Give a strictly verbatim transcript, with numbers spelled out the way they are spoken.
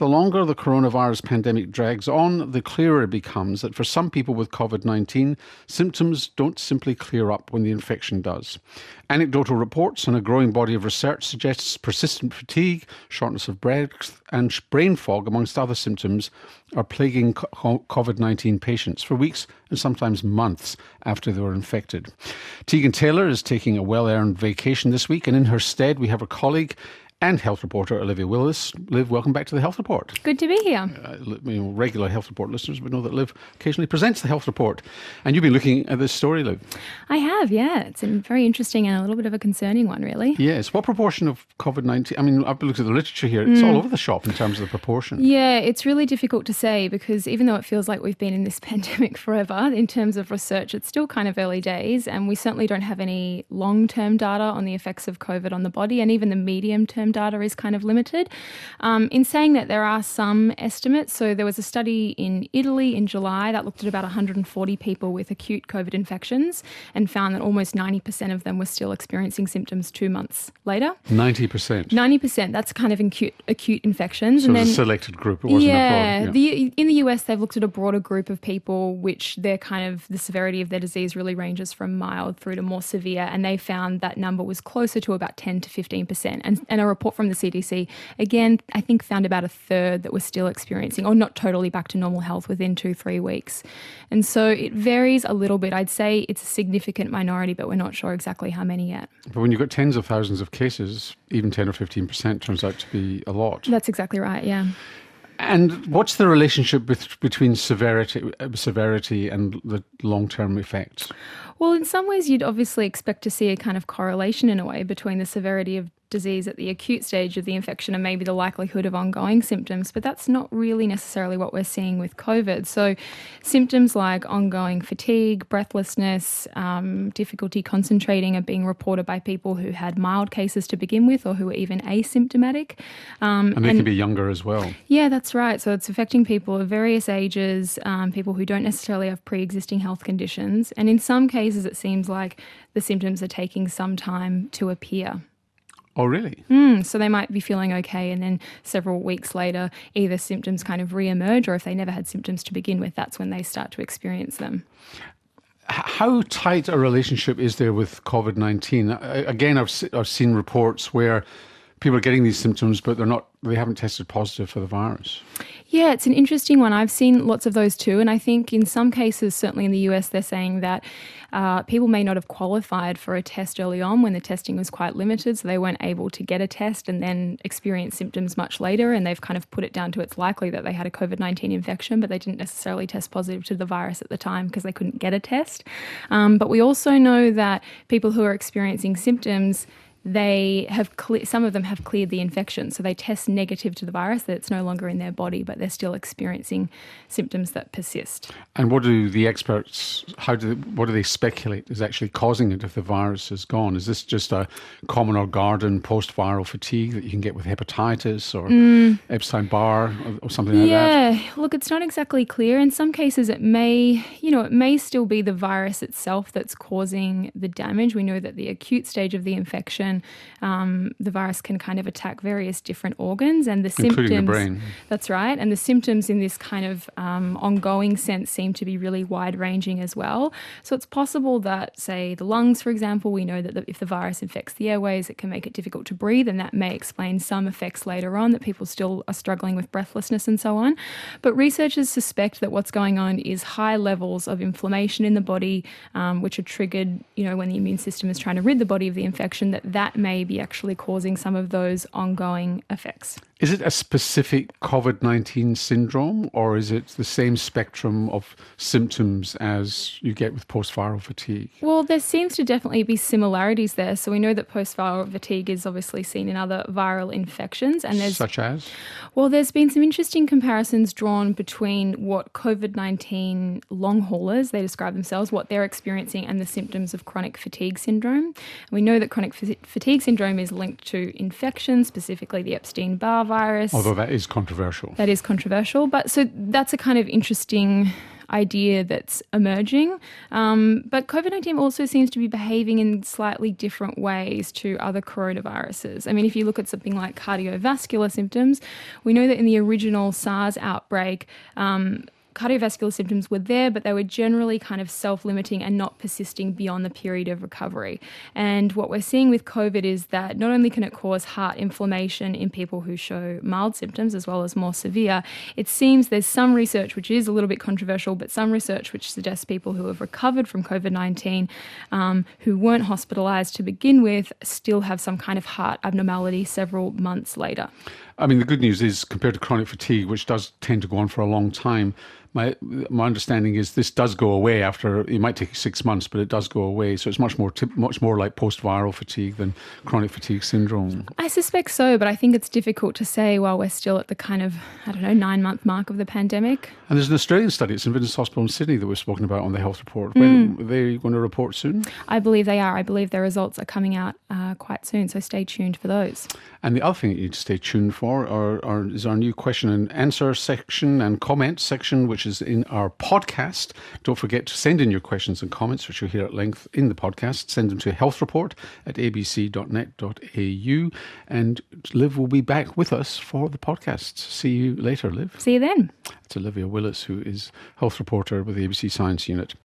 The longer the coronavirus pandemic drags on, the clearer it becomes that for some people with COVID nineteen, symptoms don't simply clear up when the infection does. Anecdotal reports and a growing body of research suggests persistent fatigue, shortness of breath and brain fog, amongst other symptoms, are plaguing COVID nineteen patients for weeks and sometimes months after they were infected. Tegan Taylor is taking a well-earned vacation this week, and in her stead we have her colleague and health reporter Olivia Willis. Liv, welcome back to the Health Report. Good to be here. Uh, you know, regular Health Report listeners would know that Liv occasionally presents the Health Report. And you've been looking at this story, Liv. I have, yeah. It's a very interesting and a little bit of a concerning one, really. Yes. What proportion of COVID nineteen? I mean, I've looked at the literature here. It's mm. all over the shop in terms of the proportion. Yeah, it's really difficult to say because even though it feels like we've been in this pandemic forever, in terms of research, it's still kind of early days, and we certainly don't have any long-term data on the effects of COVID on the body, and even the medium-term data is kind of limited. Um, in saying that, there are some estimates. So there was a study in Italy in July that looked at about one hundred forty people with acute COVID infections and found that almost ninety percent of them were still experiencing symptoms two months later. ninety percent? ninety percent. That's kind of acute, acute infections. So and it was then, a selected group. It wasn't yeah, a broad, yeah. The, in the U S, they've looked at a broader group of people, which their kind of, the severity of their disease really ranges from mild through to more severe. And they found that number was closer to about ten to fifteen percent. And, and a report from the C D C, again, I think found about a third that was still experiencing, or not totally back to normal health within two, three weeks. And so it varies a little bit. I'd say it's a significant minority, but we're not sure exactly how many yet. But when you've got tens of thousands of cases, even ten or fifteen percent turns out to be a lot. That's exactly right, yeah. And what's the relationship with, between severity, severity and the long-term effects? Well, in some ways, you'd obviously expect to see a kind of correlation in a way between the severity of disease at the acute stage of the infection and maybe the likelihood of ongoing symptoms, but that's not really necessarily what we're seeing with COVID. So symptoms like ongoing fatigue, breathlessness, um, difficulty concentrating are being reported by people who had mild cases to begin with or who were even asymptomatic. Um, and they and, can be younger as well. Yeah, that's right. So it's affecting people of various ages, um, people who don't necessarily have pre-existing health conditions. And in some cases, it seems like the symptoms are taking some time to appear. Oh, really? Mm, so they might be feeling okay, and then several weeks later, either symptoms kind of re-emerge, or if they never had symptoms to begin with, that's when they start to experience them. How tight a relationship is there with COVID nineteen? Again, I've, I've seen reports where people are getting these symptoms, but they're not, they haven't tested positive for the virus. Yeah, it's an interesting one. I've seen lots of those too. And I think in some cases, certainly in the U S, they're saying that uh, people may not have qualified for a test early on when the testing was quite limited. So they weren't able to get a test and then experience symptoms much later. And they've kind of put it down to it's likely that they had a COVID nineteen infection, but they didn't necessarily test positive to the virus at the time because they couldn't get a test. Um, but we also know that people who are experiencing symptoms, they have cle- some of them have cleared the infection, so they test negative to the virus, that it's no longer in their body, but they're still experiencing symptoms that persist. And what do the experts, how do they, what do they speculate is actually causing it if the virus is gone? Is this just a common or garden post-viral fatigue that you can get with hepatitis or mm. Epstein-Barr or, or something like yeah. that? Yeah, look, it's not exactly clear. In some cases, it may, you know, it may still be the virus itself that's causing the damage. We know that the acute stage of the infection, Um, the virus can kind of attack various different organs and the Including symptoms. the brain. That's right. And the symptoms in this kind of um, ongoing sense seem to be really wide-ranging as well. So it's possible that, say, the lungs, for example, we know that the, if the virus infects the airways, it can make it difficult to breathe, and that may explain some effects later on, that people still are struggling with breathlessness and so on. But researchers suspect that what's going on is high levels of inflammation in the body, um, which are triggered, you know, when the immune system is trying to rid the body of the infection, that that That may be actually causing some of those ongoing effects. Is it a specific COVID nineteen syndrome, or is it the same spectrum of symptoms as you get with post-viral fatigue? Well, there seems to definitely be similarities there. So we know that post-viral fatigue is obviously seen in other viral infections. And there's, Such as? Well, there's been some interesting comparisons drawn between what COVID nineteen long haulers, they describe themselves, what they're experiencing, and the symptoms of chronic fatigue syndrome. And we know that chronic f- fatigue syndrome is linked to infection, specifically the Epstein-Barr virus. Although that is controversial. That is controversial. But so that's a kind of interesting idea that's emerging. Um, but COVID nineteen also seems to be behaving in slightly different ways to other coronaviruses. I mean, if you look at something like cardiovascular symptoms, we know that in the original SARS outbreak, um, cardiovascular symptoms were there, but they were generally kind of self-limiting and not persisting beyond the period of recovery. And what we're seeing with COVID is that not only can it cause heart inflammation in people who show mild symptoms as well as more severe, it seems there's some research which is a little bit controversial, but some research which suggests people who have recovered from COVID nineteen, um, who weren't hospitalised to begin with, still have some kind of heart abnormality several months later. I mean, the good news is, compared to chronic fatigue, which does tend to go on for a long time, my my understanding is this does go away after, it might take six months, but it does go away. So it's much more tip, much more like post-viral fatigue than chronic fatigue syndrome. I suspect so, but I think it's difficult to say while we're still at the kind of, I don't know, nine-month mark of the pandemic. And there's an Australian study at St Vincent's Hospital in Sydney that we've spoken about on the Health Report. When mm. are they going to report soon? I believe they are. I believe their results are coming out uh, quite soon, so stay tuned for those. And the other thing that you need to stay tuned for are, are, is our new question and answer section and comment section, which is in our podcast. Don't forget to send in your questions and comments, which you'll hear at length in the podcast. Send them to healthreport at a b c dot net dot a u. And Liv will be back with us for the podcast. See you later, Liv. See you then. It's Olivia Willis, who is health reporter with the A B C Science Unit.